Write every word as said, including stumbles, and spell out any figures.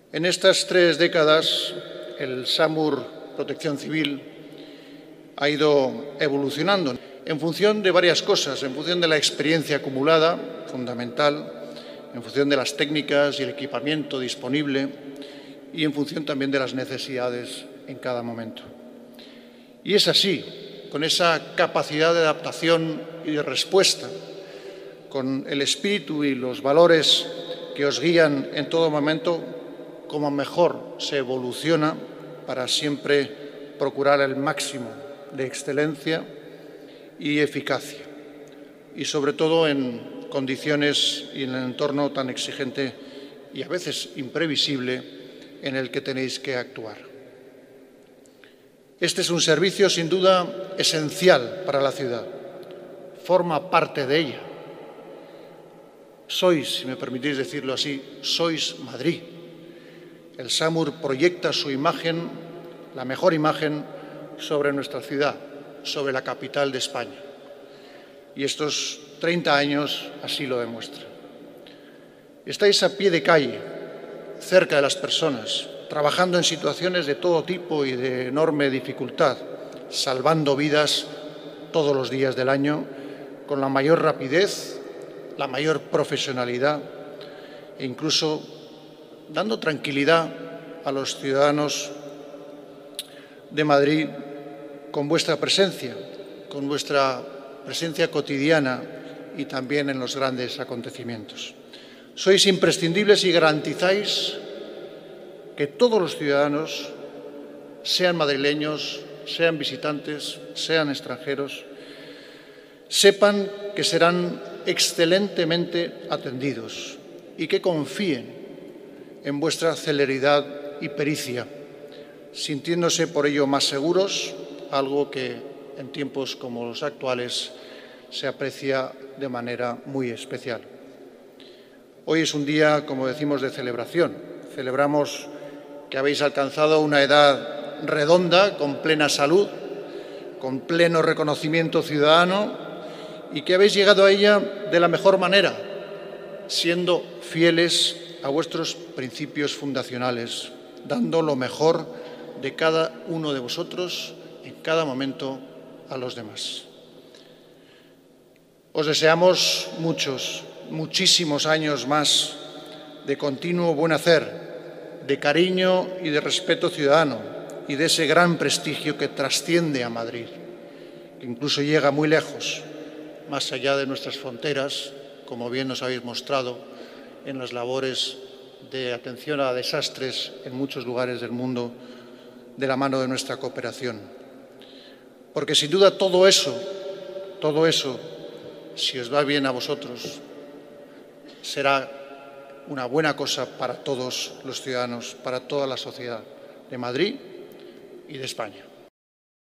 En estas tres décadas, el SAMUR Protección Civil ha ido evolucionando en función de varias cosas, en función de la experiencia acumulada, fundamental, en función de las técnicas y el equipamiento disponible y en función también de las necesidades en cada momento. Y es así, con esa capacidad de adaptación y de respuesta, con el espíritu y los valores que os guían en todo momento, como mejor se evoluciona para siempre procurar el máximo de excelencia y eficacia, y sobre todo en condiciones y en el entorno tan exigente y a veces imprevisible en el que tenéis que actuar. Este es un servicio sin duda esencial para la ciudad, forma parte de ella. Sois, si me permitís decirlo así, sois Madrid. El SAMUR proyecta su imagen, la mejor imagen, sobre nuestra ciudad, sobre la capital de España. Y estos treinta años así lo demuestran. Estáis a pie de calle, cerca de las personas, trabajando en situaciones de todo tipo y de enorme dificultad, salvando vidas todos los días del año, con la mayor rapidez, la mayor profesionalidad e incluso dando tranquilidad a los ciudadanos de Madrid con vuestra presencia, con vuestra presencia cotidiana y también en los grandes acontecimientos. Sois imprescindibles y garantizáis que todos los ciudadanos, sean madrileños, sean visitantes, sean extranjeros, sepan que serán excelentemente atendidos y que confíen en vuestra celeridad y pericia, sintiéndose por ello más seguros, algo que en tiempos como los actuales se aprecia de manera muy especial. Hoy es un día, como decimos, de celebración. Celebramos que habéis alcanzado una edad redonda, con plena salud, con pleno reconocimiento ciudadano y que habéis llegado a ella de la mejor manera, siendo fieles a vuestros principios fundacionales, dando lo mejor de cada uno de vosotros en cada momento a los demás. Os deseamos muchos, muchísimos años más de continuo buen hacer, de cariño y de respeto ciudadano y de ese gran prestigio que trasciende a Madrid, que incluso llega muy lejos, más allá de nuestras fronteras, como bien nos habéis mostrado en las labores de atención a desastres en muchos lugares del mundo de la mano de nuestra cooperación. Porque sin duda todo eso, todo eso, si os va bien a vosotros, será una buena cosa para todos los ciudadanos, para toda la sociedad de Madrid y de España.